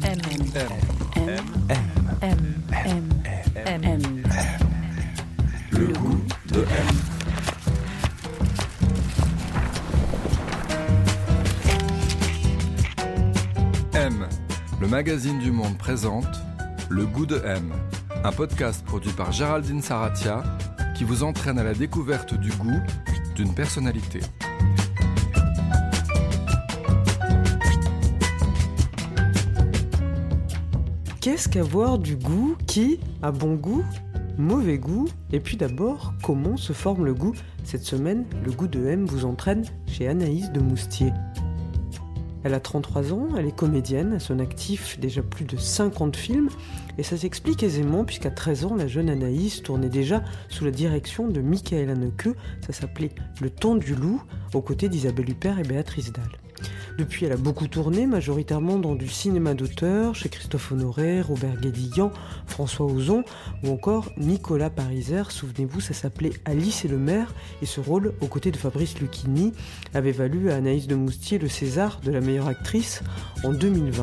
Le goût de M. M, le magazine du Monde présente Le goût de M, un podcast produit par Géraldine Saratia qui vous entraîne à la découverte du goût d'une personnalité. Qu'est-ce qu'avoir du goût? Qui a bon goût? Mauvais goût? Et puis d'abord, comment se forme le goût? Cette semaine, le goût de M vous entraîne chez Anaïs de Moustier. Elle a 33 ans, elle est comédienne, à son actif déjà plus de 50 films, et ça s'explique aisément puisqu'à 13 ans, la jeune Anaïs tournait déjà sous la direction de Michael Haneke, ça s'appelait Le Temps du Loup, aux côtés d'Isabelle Huppert et Béatrice Dalle. Depuis, elle a beaucoup tourné, majoritairement dans du cinéma d'auteur, chez Christophe Honoré, Robert Guédiguian, François Ozon, ou encore Nicolas Pariser. Souvenez-vous, ça s'appelait Alice et le maire, et ce rôle, aux côtés de Fabrice Lucchini, avait valu à Anaïs de Moustier le César de la meilleure actrice en 2020.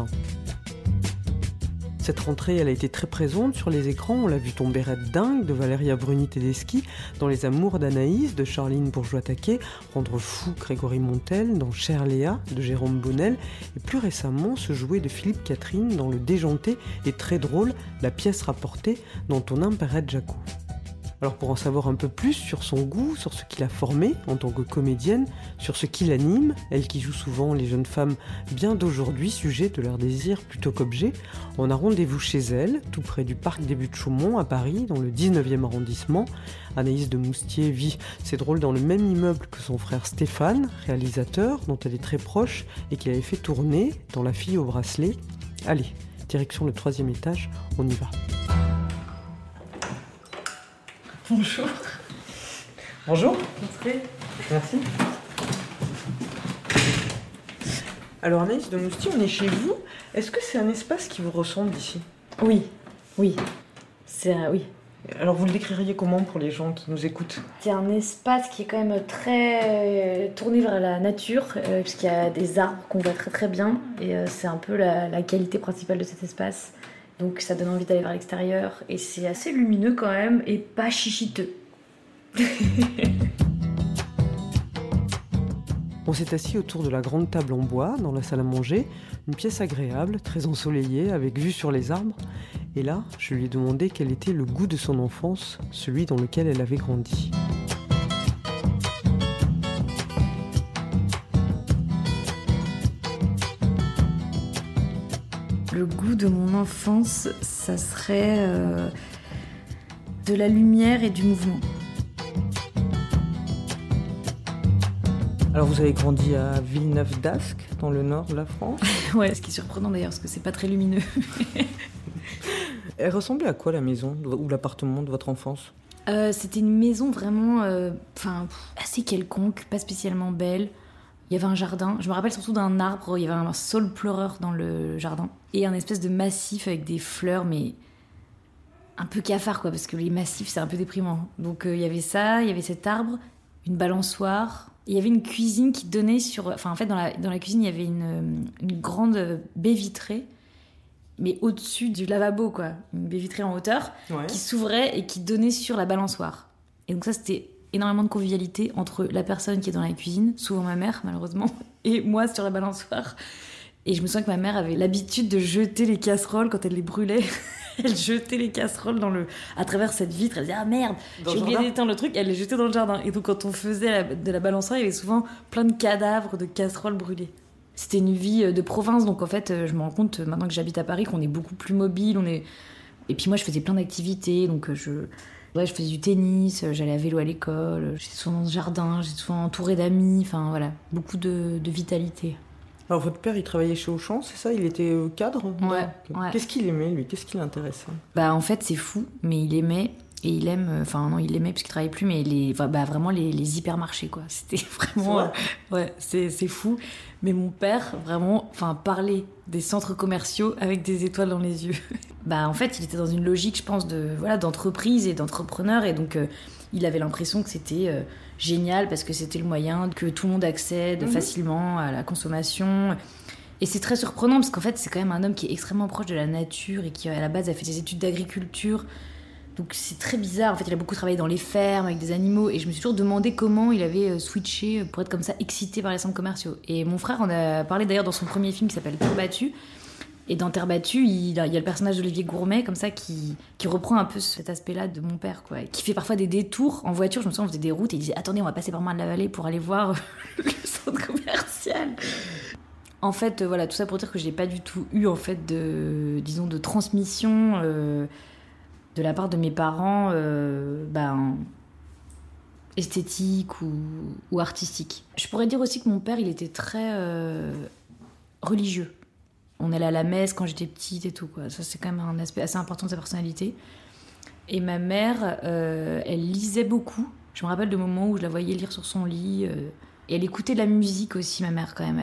Cette rentrée, elle a été très présente sur les écrans. On l'a vu tomber Red Dingue de Valeria Bruni-Tedeschi, dans Les Amours d'Anaïs de Charline Bourgeois-Taquet, Rendre fou Grégory Montel dans Chère Léa de Jérôme Bonnel, et plus récemment Ce jouet de Philippe Catherine dans le déjanté et très drôle La pièce rapportée d'Antonin Perret-Jacot. Alors pour en savoir un peu plus sur son goût, sur ce qui l'a formée en tant que comédienne, sur ce qui l'anime, elle qui joue souvent les jeunes femmes bien d'aujourd'hui, sujet de leur désir plutôt qu'objet, on a rendez-vous chez elle, tout près du parc des Buttes-Chaumont à Paris, dans le 19e arrondissement. Anaïs de Moustier vit, c'est drôle, dans le même immeuble que son frère Stéphane, réalisateur dont elle est très proche et qui avait fait tourner dans La fille au bracelet. Allez, direction le 3e étage, on y va. Bonjour. Bonjour. Entrez. Merci. Alors Anaïs de Moustier, on est chez vous. Est-ce que c'est un espace qui vous ressemble ici? Oui. Oui. Oui. Alors vous le décririez comment pour les gens qui nous écoutent? C'est un espace qui est quand même très tourné vers la nature, puisqu'il y a des arbres qu'on voit très très bien, et c'est un peu la qualité principale de cet espace. Donc ça donne envie d'aller vers l'extérieur, et c'est assez lumineux quand même, et pas chichiteux. On s'est assis autour de la grande table en bois, dans la salle à manger, une pièce agréable, très ensoleillée, avec vue sur les arbres. Et là, je lui ai demandé quel était le goût de son enfance, celui dans lequel elle avait grandi. Le goût de mon enfance, ça serait de la lumière et du mouvement. Alors vous avez grandi à Villeneuve-d'Ascq, dans le nord de la France. Ouais, ce qui est surprenant d'ailleurs, parce que c'est pas très lumineux. Elle ressemblait à quoi la maison ou l'appartement de votre enfance? C'était une maison vraiment assez quelconque, pas spécialement belle. Il y avait un jardin, je me rappelle surtout d'un arbre, il y avait un saule pleureur dans le jardin. Et un espèce de massif avec des fleurs, mais un peu cafard, quoi, parce que les massifs, c'est un peu déprimant. Donc il y avait ça, il y avait cet arbre, une balançoire. Il y avait une cuisine qui donnait sur... Enfin, en fait, dans la cuisine, il y avait une grande baie vitrée, mais au-dessus du lavabo, quoi. Une baie vitrée en hauteur, ouais, qui s'ouvrait et qui donnait sur la balançoire. Et donc ça, c'était énormément de convivialité entre la personne qui est dans la cuisine, souvent ma mère, malheureusement, et moi sur la balançoire. Et je me souviens que ma mère avait l'habitude de jeter les casseroles quand elle les brûlait. Elle jetait les casseroles à travers cette vitre. Elle disait « Ah merde, j'ai oublié d'éteindre le truc », elle les jetait dans le jardin. Et donc quand on faisait de la balançoire, il y avait souvent plein de cadavres de casseroles brûlées. C'était une vie de province, donc en fait, je me rends compte maintenant que j'habite à Paris qu'on est beaucoup plus mobile. Et puis moi, je faisais plein d'activités, donc je faisais du tennis, j'allais à vélo à l'école, j'étais souvent dans ce jardin, j'étais souvent entourée d'amis, enfin voilà, beaucoup de vitalité. Alors votre père, il travaillait chez Auchan, c'est ça? Il était cadre? Ouais. Qu'est-ce qu'il aimait, lui? Qu'est-ce qui l'intéressait? En fait, c'est fou, mais il aimait, et il aime... Enfin, non, il aimait parce qu'il travaillait plus, mais vraiment les hypermarchés, quoi. C'était vraiment... ouais, c'est fou. Mais mon père, vraiment, parlait des centres commerciaux avec des étoiles dans les yeux. En fait, il était dans une logique, je pense, d'entreprise et d'entrepreneur, et donc... il avait l'impression que c'était génial parce que c'était le moyen que tout le monde accède facilement à la consommation. Et c'est très surprenant parce qu'en fait, c'est quand même un homme qui est extrêmement proche de la nature et qui, à la base, a fait des études d'agriculture. Donc c'est très bizarre. En fait, il a beaucoup travaillé dans les fermes avec des animaux. Et je me suis toujours demandé comment il avait switché pour être comme ça excité par les centres commerciaux. Et mon frère en a parlé d'ailleurs dans son premier film qui s'appelle Terre battue. Et dans Terre battue, il y a le personnage d'Olivier Gourmet comme ça qui reprend un peu cet aspect-là de mon père, quoi. Qui fait parfois des détours en voiture. Je me souviens, on faisait des routes et il disait « Attendez, on va passer par Marne-la-Vallée pour aller voir le centre commercial ». En fait, voilà, tout ça pour dire que j'ai pas du tout eu, en fait, de transmission de la part de mes parents, esthétique ou artistique. Je pourrais dire aussi que mon père, il était très religieux. On allait à la messe quand j'étais petite et tout, quoi. Ça, c'est quand même un aspect assez important de sa personnalité. Et ma mère, elle lisait beaucoup. Je me rappelle de moments où je la voyais lire sur son lit. Et elle écoutait de la musique aussi, ma mère, quand même.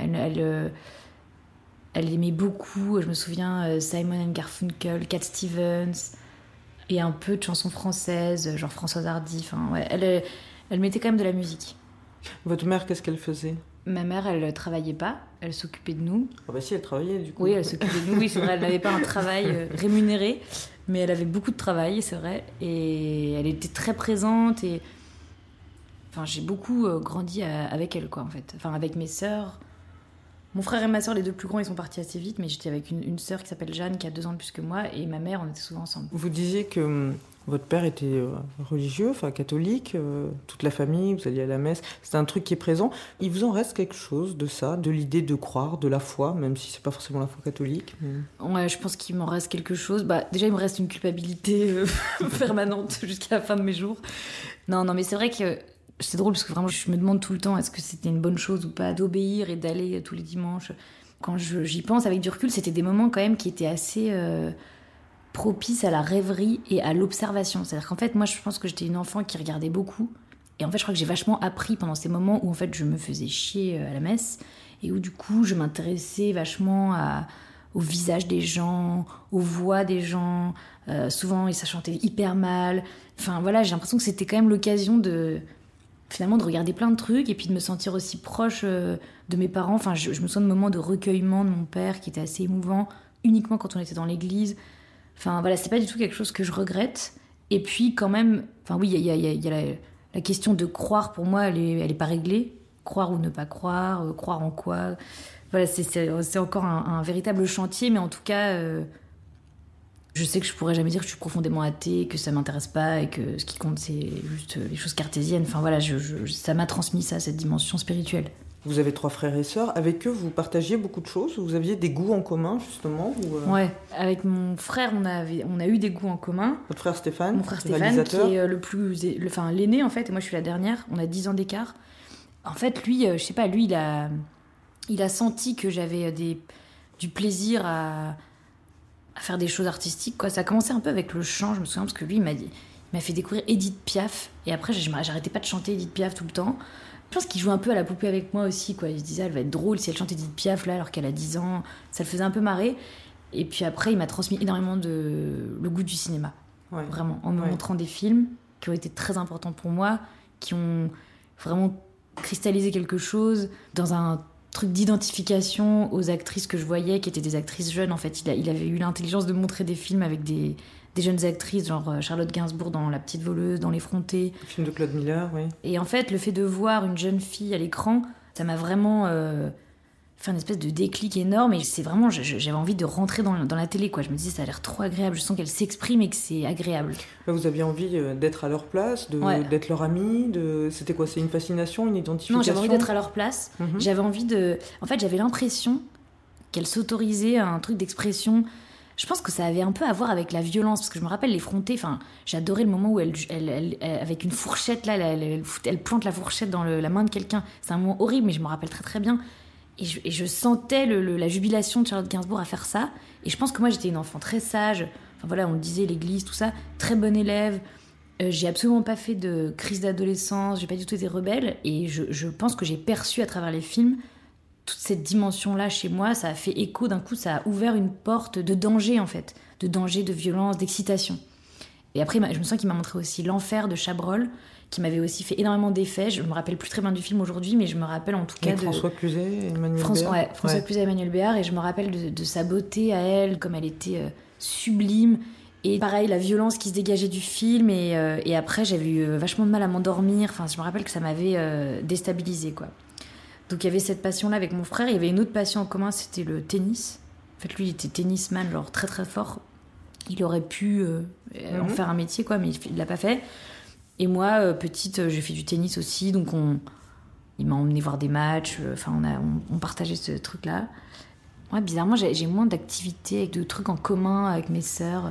Elle aimait beaucoup, je me souviens, Simon & Garfunkel, Cat Stevens, et un peu de chansons françaises, genre Françoise Hardy. Enfin, ouais, elle mettait quand même de la musique. Votre mère, qu'est-ce qu'elle faisait ? Ma mère, elle travaillait pas, elle s'occupait de nous. Ah bah si, elle travaillait du coup. Oui, elle s'occupait de nous, oui, c'est vrai, elle n'avait pas un travail rémunéré, mais elle avait beaucoup de travail, c'est vrai, et elle était très présente, et... Enfin, j'ai beaucoup grandi avec elle, quoi, en fait. Enfin, avec mes sœurs. Mon frère et ma sœur, les deux plus grands, ils sont partis assez vite, mais j'étais avec une sœur qui s'appelle Jeanne, qui a 2 ans de plus que moi, et ma mère, on était souvent ensemble. Vous disiez que votre père était religieux, enfin catholique, toute la famille, vous alliez à la messe, c'est un truc qui est présent. Il vous en reste quelque chose de ça, de l'idée de croire, de la foi, même si c'est pas forcément la foi catholique. Ouais, je pense qu'il m'en reste quelque chose. Bah, déjà, il me reste une culpabilité permanente jusqu'à la fin de mes jours. Non, mais c'est vrai que c'est drôle parce que vraiment, je me demande tout le temps est-ce que c'était une bonne chose ou pas d'obéir et d'aller tous les dimanches. Quand j'y pense avec du recul, c'était des moments quand même qui étaient assez propices à la rêverie et à l'observation. C'est-à-dire qu'en fait, moi, je pense que j'étais une enfant qui regardait beaucoup. Et en fait, je crois que j'ai vachement appris pendant ces moments où en fait, je me faisais chier à la messe et où du coup, je m'intéressais vachement au visage des gens, aux voix des gens. Souvent, ça chantait hyper mal. Enfin, voilà, j'ai l'impression que c'était quand même l'occasion finalement de regarder plein de trucs et puis de me sentir aussi proche de mes parents. Enfin, je me souviens de moments de recueillement de mon père qui était assez émouvant, uniquement quand on était dans l'église. Enfin, voilà, c'est pas du tout quelque chose que je regrette. Et puis, quand même, enfin oui, il y a la question de croire, pour moi, elle est pas réglée. Croire ou ne pas croire, croire en quoi. Voilà, c'est encore un véritable chantier, mais en tout cas... Je sais que je pourrais jamais dire que je suis profondément athée, que ça m'intéresse pas et que ce qui compte c'est juste les choses cartésiennes. Enfin voilà, ça m'a transmis ça, cette dimension spirituelle. Vous avez 3 frères et sœurs. Avec eux, vous partagiez beaucoup de choses. Vous aviez des goûts en commun justement Ouais, avec mon frère, on a eu des goûts en commun. Votre frère Stéphane. Mon frère Stéphane, qui est l'aîné en fait, et moi je suis la dernière. On a 10 ans d'écart. En fait, lui, je sais pas, lui, il a senti que j'avais du plaisir à faire des choses artistiques, quoi. Ça a commencé un peu avec le chant, je me souviens, parce que lui, il m'a fait découvrir Edith Piaf, et après, j'arrêtais pas de chanter Edith Piaf tout le temps. Je pense qu'il jouait un peu à la poupée avec moi aussi, quoi. Il se disait, elle va être drôle si elle chante Edith Piaf, là, alors qu'elle a 10 ans. Ça le faisait un peu marrer. Et puis après, il m'a transmis énormément le goût du cinéma. Ouais. Vraiment, en me montrant des films qui ont été très importants pour moi, qui ont vraiment cristallisé quelque chose dans un truc d'identification aux actrices que je voyais, qui étaient des actrices jeunes. En fait, il avait eu l'intelligence de montrer des films avec des jeunes actrices, genre Charlotte Gainsbourg dans La Petite Voleuse, dans L'Effronté. Le film de Claude Miller, oui. Et en fait, le fait de voir une jeune fille à l'écran, ça m'a vraiment fait une espèce de déclic énorme. Et c'est vraiment, j'avais envie de rentrer dans la télé, quoi. Je me disais, ça a l'air trop agréable. Je sens qu'elle s'exprime et que c'est agréable. Vous aviez envie d'être à leur place, d'être leur amie, C'était quoi ? C'est une fascination, une identification ? Non, j'avais envie d'être à leur place. J'avais envie En fait, j'avais l'impression qu'elle s'autorisait un truc d'expression. Je pense que ça avait un peu à voir avec la violence, parce que je me rappelle l'effronter. Enfin, j'adorais le moment où elle avec une fourchette, là, elle plante la fourchette dans la main de quelqu'un. C'est un moment horrible, mais je me rappelle très très bien. Et je sentais la jubilation de Charlotte Gainsbourg à faire ça. Et je pense que moi, j'étais une enfant très sage. Enfin voilà, on le disait, l'église, tout ça. Très bonne élève. J'ai absolument pas fait de crise d'adolescence. J'ai pas du tout été rebelle. Et je pense que j'ai perçu à travers les films toute cette dimension-là chez moi. Ça a fait écho. D'un coup, ça a ouvert une porte de danger, en fait. De danger, de violence, d'excitation. Et après, je me sens qu'il m'a montré aussi L'Enfer de Chabrol, qui m'avait aussi fait énormément d'effets. Je me rappelle plus très bien du film aujourd'hui, mais je me rappelle en tout cas de... François Cluzet et Emmanuel Béard. Ouais, François Cluzet et Emmanuel Béard. Et je me rappelle de sa beauté à elle, comme elle était sublime. Et pareil, la violence qui se dégageait du film. Et après, j'avais eu vachement de mal à m'endormir. Enfin, je me rappelle que ça m'avait déstabilisée, quoi. Donc il y avait cette passion-là avec mon frère. Il y avait une autre passion en commun, c'était le tennis. En fait, lui, il était tennisman, genre très très fort. Il aurait pu en faire un métier, quoi, mais il l'a pas fait. Et moi, petite, j'ai fait du tennis aussi, donc il m'a emmené voir des matchs. Enfin, on partageait ce truc-là. Ouais, bizarrement, j'ai moins d'activités, de trucs en commun avec mes sœurs.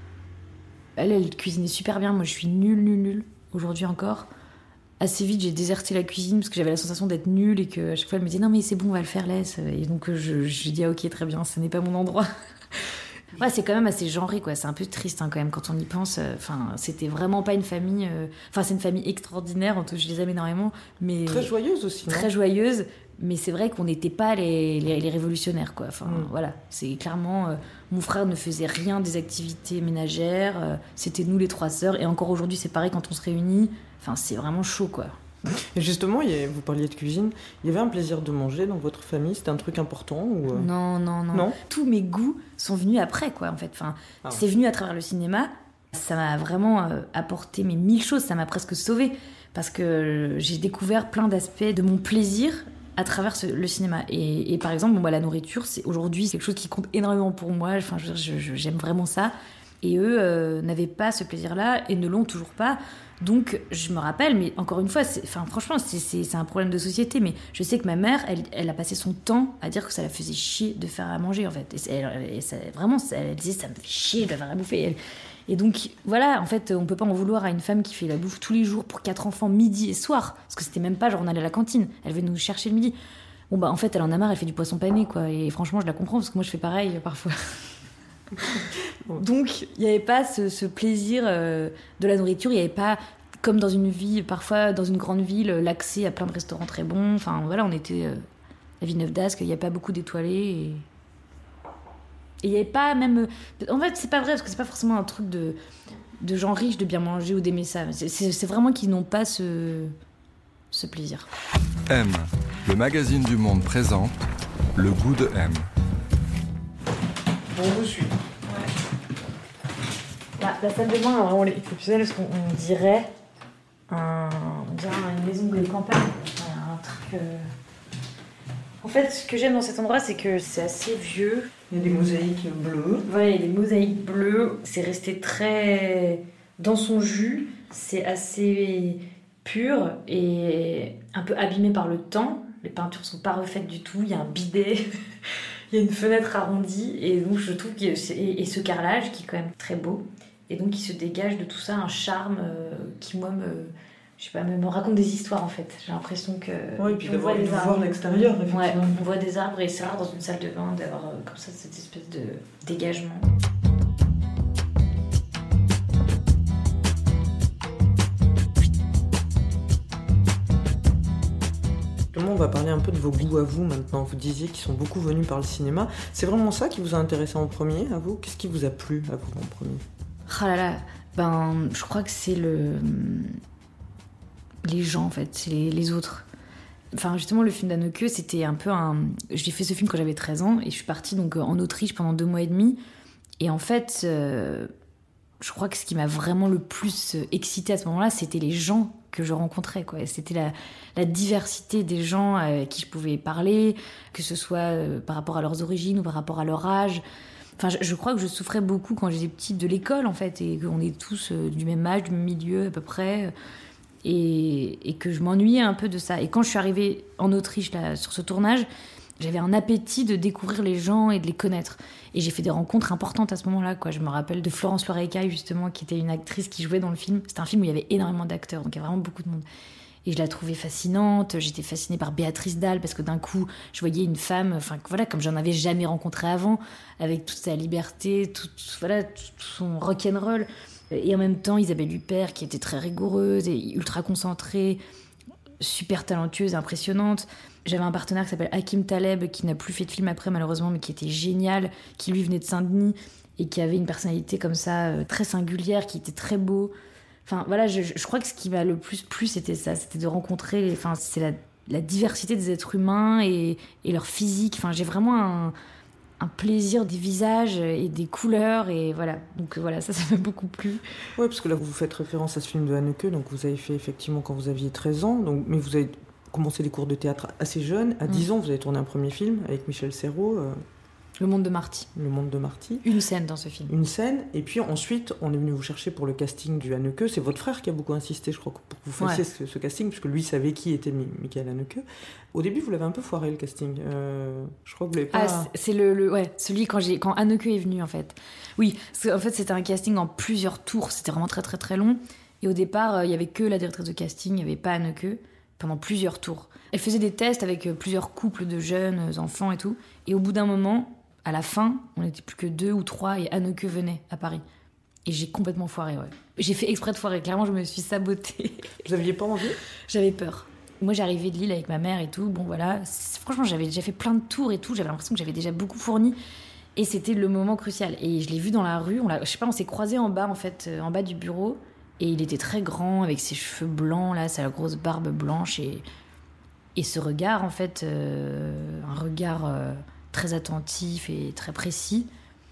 Elle cuisinait super bien. Moi, je suis nulle aujourd'hui encore. Assez vite, j'ai déserté la cuisine parce que j'avais la sensation d'être nulle et que à chaque fois, elle me disait non, mais c'est bon, on va le faire, laisse. Et donc, je dis ah, ok, très bien, ce n'est pas mon endroit. Ouais, c'est quand même assez genré, quoi. C'est un peu triste, hein, quand même, quand on y pense. Enfin, c'était vraiment pas une famille... Enfin, c'est une famille extraordinaire, en tout cas, je les aime énormément, mais... Très joyeuse aussi, non ? Très joyeuse, mais c'est vrai qu'on n'était pas les révolutionnaires, quoi. Enfin, voilà. C'est clairement... mon frère ne faisait rien des activités ménagères. C'était nous, les 3 sœurs. Et encore aujourd'hui, c'est pareil, quand on se réunit. Enfin, c'est vraiment chaud, quoi. Et justement, vous parliez de cuisine, il y avait un plaisir de manger dans votre famille, c'était un truc important ou... Non. Tous mes goûts sont venus après, quoi, en fait. Enfin, c'est venu à travers le cinéma. Ça m'a vraiment apporté 1000 choses, ça m'a presque sauvée. Parce que j'ai découvert plein d'aspects de mon plaisir à travers le cinéma. Et par exemple, la nourriture, aujourd'hui, c'est quelque chose qui compte énormément pour moi. Enfin, j'aime vraiment ça. Et eux n'avaient pas ce plaisir-là et ne l'ont toujours pas. Donc, je me rappelle, mais encore une fois, franchement, c'est un problème de société. Mais je sais que ma mère, elle a passé son temps à dire que ça la faisait chier de faire à manger, en fait. Elle disait, ça me fait chier de faire à bouffer. Et donc, voilà, en fait, on peut pas en vouloir à une femme qui fait la bouffe tous les jours pour 4 enfants, midi et soir. Parce que c'était même pas genre on allait à la cantine. Elle venait nous chercher le midi. Bon, en fait, elle en a marre, elle fait du poisson pané, quoi. Et franchement, je la comprends, parce que moi, je fais pareil, parfois. Donc il n'y avait pas ce plaisir de la nourriture, il n'y avait pas, comme dans une vie, parfois dans une grande ville, l'accès à plein de restaurants très bons. Enfin voilà, on était à Villeneuve d'Ascq, il n'y a pas beaucoup d'étoilés et il n'y avait pas même... En fait c'est pas vrai, parce que c'est pas forcément un truc de gens riches de bien manger ou d'aimer ça. C'est vraiment qu'ils n'ont pas ce plaisir. M, le magazine du Monde présente Le goût de M. On vous suit. La salle de bain, vraiment, elle est exceptionnelle, parce qu'on dirait une maison de campagne. Un truc... En fait, ce que j'aime dans cet endroit, c'est que c'est assez vieux. Il y a des mosaïques bleues. Voilà, il y a des mosaïques bleues. C'est resté très dans son jus. C'est assez pur et un peu abîmé par le temps. Les peintures sont pas refaites du tout. Il y a un bidet. Il y a une fenêtre arrondie. Et donc, je trouve et ce carrelage qui est quand même très beau. Et donc, il se dégage de tout ça un charme qui, moi, me raconte des histoires, en fait. J'ai l'impression que... Oui, et puis de voir l'extérieur, effectivement. Ouais, on voit des arbres, et c'est rare dans une salle de bain d'avoir comme ça cette espèce de dégagement. On va parler un peu de vos goûts à vous maintenant. Vous disiez qu'ils sont beaucoup venus par le cinéma. C'est vraiment ça qui vous a intéressé en premier, à vous ? Qu'est-ce qui vous a plu à vous en premier ? Ah là là, je crois que c'est les gens, en fait, c'est les autres. Enfin, justement, le film d'Anneke, c'était un peu J'ai fait ce film quand j'avais 13 ans et je suis partie donc en Autriche pendant 2 mois et demi. Et en fait, je crois que ce qui m'a vraiment le plus excitée à ce moment-là, c'était les gens que je rencontrais, quoi. C'était la diversité des gens à qui je pouvais parler, que ce soit par rapport à leurs origines ou par rapport à leur âge. Enfin, je crois que je souffrais beaucoup quand j'étais petite de l'école, en fait, et qu'on est tous du même âge, du même milieu à peu près, et que je m'ennuyais un peu de ça. Et quand je suis arrivée en Autriche, là, sur ce tournage, j'avais un appétit de découvrir les gens et de les connaître. Et j'ai fait des rencontres importantes à ce moment-là, quoi. Je me rappelle de Florence Loirecaille, justement, qui était une actrice qui jouait dans le film. C'était un film où il y avait énormément d'acteurs, donc il y a vraiment beaucoup de monde. Et je la trouvais fascinante. J'étais fascinée par Béatrice Dalle, parce que d'un coup, je voyais une femme, voilà, comme j'en avais jamais rencontré avant, avec toute sa liberté, tout son rock'n'roll. Et en même temps, Isabelle Huppert, qui était très rigoureuse et ultra concentrée, super talentueuse, impressionnante. J'avais un partenaire qui s'appelle Hakim Taleb, qui n'a plus fait de film après, malheureusement, mais qui était génial, qui lui venait de Saint-Denis. et qui avait une personnalité comme ça, très singulière, qui était très beau. Enfin, voilà, je crois que ce qui m'a le plus plu, c'était ça, c'était de rencontrer... Enfin, c'est la diversité des êtres humains et leur physique. Enfin, j'ai vraiment un plaisir des visages et des couleurs, et voilà. Donc voilà, ça m'a beaucoup plu. Oui, parce que là, vous faites référence à ce film de Haneke, donc vous avez fait effectivement quand vous aviez 13 ans, donc, mais vous avez commencé les cours de théâtre assez jeune. À 10 ans, vous avez tourné un premier film avec Michel Serrault. Le Monde de Marty. Le Monde de Marty. Une scène dans ce film. Une scène, et puis ensuite, on est venu vous chercher pour le casting du Haneke. C'est votre frère qui a beaucoup insisté, je crois, pour que vous fassiez ce casting, puisque lui savait qui était Michael Haneke. Au début, vous l'avez un peu foiré, le casting. Je crois que vous l'avez pas... Ah, c'est celui quand Haneke est venu, en fait. Oui, en fait, c'était un casting en plusieurs tours. C'était vraiment très, très, très long. Et au départ, il n'y avait que la directrice de casting, il n'y avait pas Haneke, pendant plusieurs tours. Elle faisait des tests avec plusieurs couples de jeunes enfants et tout. Et au bout d'un moment... À la fin, on n'était plus que 2 ou 3 et Haneke venait à Paris. Et j'ai complètement foiré, ouais. J'ai fait exprès de foirer, clairement, je me suis sabotée. Vous aviez pas envie ? J'avais peur. Moi, j'arrivais de Lille avec ma mère et tout. Bon, voilà. Franchement, j'avais déjà fait plein de tours et tout. J'avais l'impression que j'avais déjà beaucoup fourni. Et c'était le moment crucial. Et je l'ai vu dans la rue. Je sais pas, on s'est croisés en bas, en fait, en bas du bureau. Et il était très grand, avec ses cheveux blancs, là, sa grosse barbe blanche. Et ce regard, en fait, un regard... très attentif et très précis,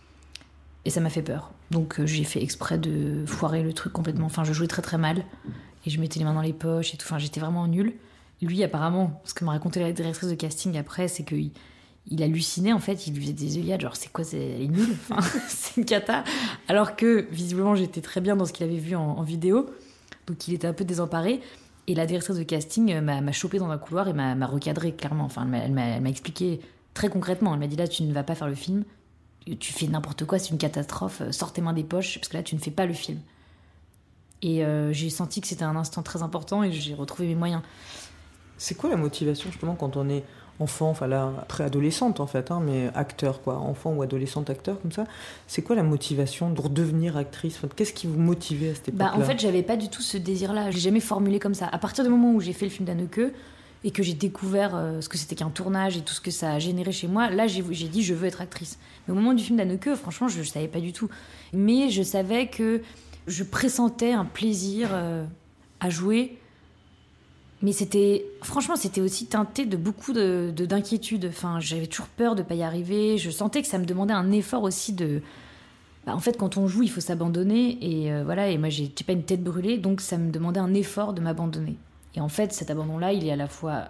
et ça m'a fait peur. Donc j'ai fait exprès de foirer le truc complètement. Enfin, je jouais très très mal et je mettais les mains dans les poches et tout. Enfin, j'étais vraiment nulle. Lui, apparemment, ce que m'a raconté la directrice de casting après, c'est qu'il hallucinait, en fait. Il lui faisait des œillades, genre c'est quoi, elle est nulle, enfin, c'est une cata. Alors que visiblement j'étais très bien dans ce qu'il avait vu en vidéo, donc il était un peu désemparé. Et la directrice de casting m'a chopée dans un couloir et m'a recadré clairement. Enfin, elle m'a expliqué très concrètement. Elle m'a dit, là, tu ne vas pas faire le film, tu fais n'importe quoi, c'est une catastrophe, sors tes mains des poches, parce que là, tu ne fais pas le film. Et j'ai senti que c'était un instant très important et j'ai retrouvé mes moyens. C'est quoi la motivation, justement, quand on est enfant, enfin là, préadolescente, en fait, hein, mais acteur, quoi, enfant ou adolescente acteur, comme ça, c'est quoi la motivation pour devenir actrice ? Enfin, qu'est-ce qui vous motivait à cette époque-là ? En fait, j'avais pas du tout ce désir-là, j'ai jamais formulé comme ça. À partir du moment où j'ai fait le film d'Haneke, et que j'ai découvert ce que c'était qu'un tournage et tout ce que ça a généré chez moi, là j'ai dit je veux être actrice. Mais au moment du film d'Haneke, franchement, je savais pas du tout. Mais je savais que je pressentais un plaisir à jouer. Mais c'était aussi teinté de beaucoup d'inquiétude. Enfin, j'avais toujours peur de pas y arriver. Je sentais que ça me demandait un effort aussi de... en fait, quand on joue, il faut s'abandonner. Et voilà, et moi j'ai pas une tête brûlée, donc ça me demandait un effort de m'abandonner. Et en fait, cet abandon-là, il est à la fois...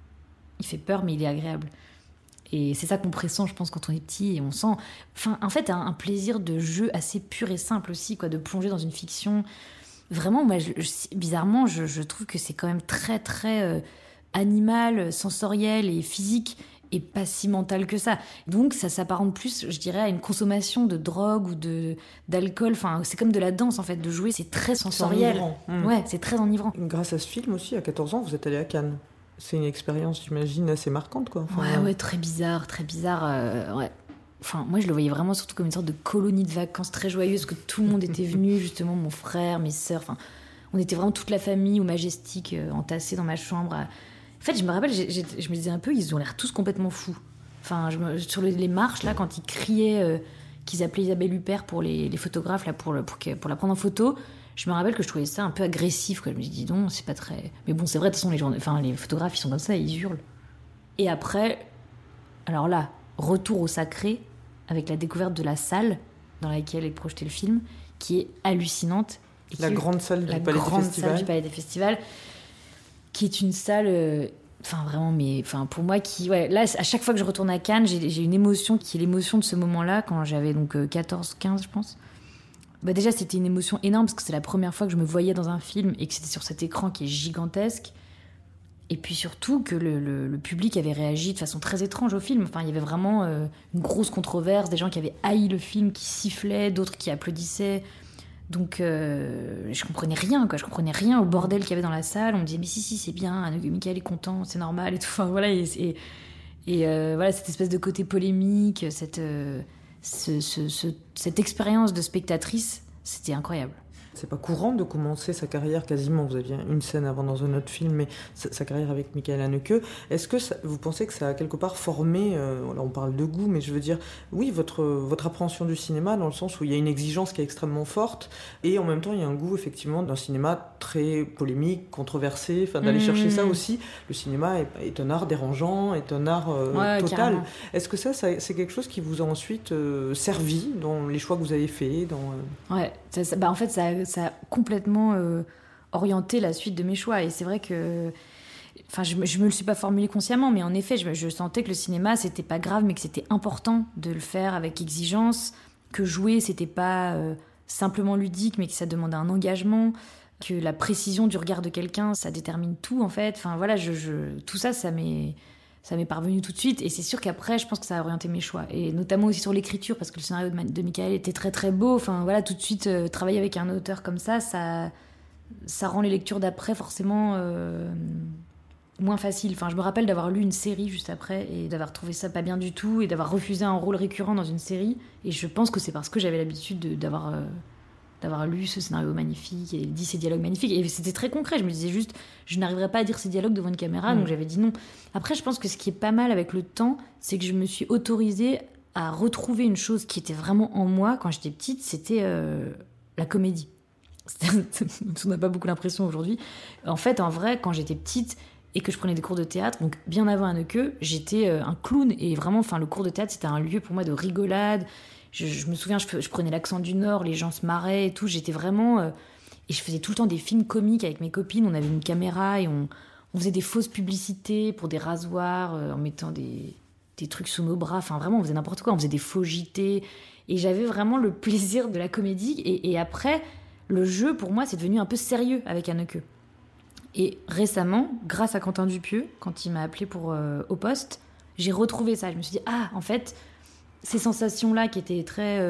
Il fait peur, mais il est agréable. Et c'est ça qu'on pressent, je pense, quand on est petit. Et on sent... Enfin, en fait, un plaisir de jeu assez pur et simple aussi, quoi, de plonger dans une fiction. Vraiment, moi, bizarrement, je trouve que c'est quand même très, très animal, sensoriel et physique, et pas si mental que ça. Donc, ça s'apparente plus, je dirais, à une consommation de drogue ou d'alcool. Enfin, c'est comme de la danse, en fait, de jouer. C'est très sensoriel. Ouais, c'est très enivrant. Grâce à ce film aussi, à 14 ans, vous êtes allé à Cannes. C'est une expérience, j'imagine, assez marquante, quoi. Enfin, ouais, très bizarre, ouais. Enfin, moi, je le voyais vraiment surtout comme une sorte de colonie de vacances très joyeuse, que tout le monde était venu, justement, mon frère, mes sœurs. Enfin, on était vraiment toute la famille au Majestic, entassés dans ma chambre. En fait, je me rappelle, je me disais un peu, ils ont l'air tous complètement fous. Enfin, sur les marches, là, quand ils criaient qu'ils appelaient Isabelle Huppert pour les photographes, là, pour la prendre en photo, je me rappelle que je trouvais ça un peu agressif, quoi. Je me dis, dis donc, c'est pas très... Mais bon, c'est vrai, de toute façon, les photographes, ils sont comme ça, ils hurlent. Et après, alors là, retour au sacré, avec la découverte de la salle dans laquelle est projeté le film, qui est hallucinante. La grande salle du Palais des Festivals, qui est une salle... vraiment, mais pour moi, là, à chaque fois que je retourne à Cannes, j'ai une émotion qui est l'émotion de ce moment-là, quand j'avais donc 14-15, je pense. Déjà, c'était une émotion énorme, parce que c'est la première fois que je me voyais dans un film, et que c'était sur cet écran qui est gigantesque. Et puis surtout que le public avait réagi de façon très étrange au film. Enfin, il y avait vraiment une grosse controverse, des gens qui avaient haï le film, qui sifflaient, d'autres qui applaudissaient. Donc, je comprenais rien, quoi. Je comprenais rien au bordel qu'il y avait dans la salle. On me disait, mais si, c'est bien, Michael est content, c'est normal et tout. Enfin, voilà. Et voilà, cette espèce de côté polémique, cette expérience de spectatrice, c'était incroyable. C'est pas courant de commencer sa carrière quasiment, vous aviez une scène avant dans un autre film, mais sa carrière avec Michael Haneke. Est-ce que vous pensez que ça a quelque part formé, là on parle de goût, mais je veux dire, oui, votre appréhension du cinéma, dans le sens où il y a une exigence qui est extrêmement forte, et en même temps il y a un goût effectivement d'un cinéma très polémique, controversé, enfin d'aller chercher ça aussi. Le cinéma est un art dérangeant, est un art total. Carrément. Est-ce que ça c'est quelque chose qui vous a ensuite servi dans les choix que vous avez faits Ouais, en fait ça a complètement orienté la suite de mes choix. Et c'est vrai que... Enfin, je me le suis pas formulé consciemment, mais en effet, je sentais que le cinéma, c'était pas grave, mais que c'était important de le faire avec exigence, que jouer, c'était pas simplement ludique, mais que ça demandait un engagement, que la précision du regard de quelqu'un, ça détermine tout, en fait. Enfin, voilà, tout ça, ça m'est parvenu tout de suite. Et c'est sûr qu'après, je pense que ça a orienté mes choix. Et notamment aussi sur l'écriture, parce que le scénario de Michael était très, très beau. Enfin, voilà, tout de suite, travailler avec un auteur comme ça rend les lectures d'après forcément moins faciles. Enfin, je me rappelle d'avoir lu une série juste après et d'avoir trouvé ça pas bien du tout et d'avoir refusé un rôle récurrent dans une série. Et je pense que c'est parce que j'avais l'habitude d'avoir lu ce scénario magnifique et dit ces dialogues magnifiques. Et c'était très concret. Je me disais juste, je n'arriverais pas à dire ces dialogues devant une caméra, donc j'avais dit non. Après, je pense que ce qui est pas mal avec le temps, c'est que je me suis autorisée à retrouver une chose qui était vraiment en moi quand j'étais petite, c'était la comédie. On n'a pas beaucoup l'impression aujourd'hui. En fait, en vrai, quand j'étais petite et que je prenais des cours de théâtre, donc bien avant Haneke, j'étais un clown. Et vraiment, le cours de théâtre, c'était un lieu pour moi de rigolade. Je me souviens, je prenais l'accent du Nord, les gens se marraient et tout. J'étais vraiment... et je faisais tout le temps des films comiques avec mes copines. On avait une caméra et on faisait des fausses publicités pour des rasoirs en mettant des trucs sous nos bras. Enfin, vraiment, on faisait n'importe quoi. On faisait des faux JT. Et j'avais vraiment le plaisir de la comédie. Et après... Le jeu, pour moi, c'est devenu un peu sérieux avec Haneke. Et récemment, grâce à Quentin Dupieux, quand il m'a appelé au poste, j'ai retrouvé ça. Je me suis dit, en fait, ces sensations-là qui étaient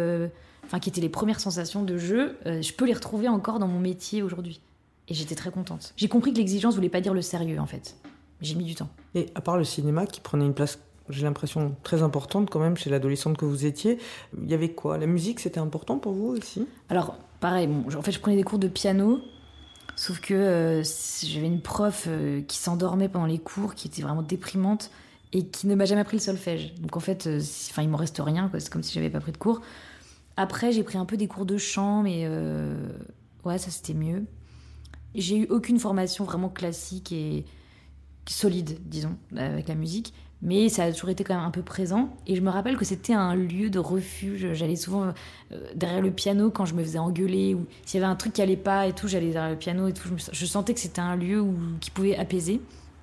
qui étaient les premières sensations de jeu, je peux les retrouver encore dans mon métier aujourd'hui. Et j'étais très contente. J'ai compris que l'exigence voulait pas dire le sérieux, en fait. J'ai mis du temps. Et à part le cinéma qui prenait une place, j'ai l'impression, très importante quand même chez l'adolescente que vous étiez, il y avait quoi ? La musique, c'était important pour vous aussi ? Alors, pareil, en fait, je prenais des cours de piano, sauf que j'avais une prof qui s'endormait pendant les cours, qui était vraiment déprimante, et qui ne m'a jamais appris le solfège. Donc en fait, il m'en reste rien, quoi. C'est comme si j'avais pas pris de cours. Après, j'ai pris un peu des cours de chant, mais ouais, ça c'était mieux. J'ai eu aucune formation vraiment classique et solide, disons, avec la musique. Mais ça a toujours été quand même un peu présent. Et je me rappelle que c'était un lieu de refuge. J'allais souvent derrière le piano quand je me faisais engueuler. Ou s'il y avait un truc qui allait pas et tout, j'allais derrière le piano et tout. Je sentais que c'était un lieu qui pouvait apaiser.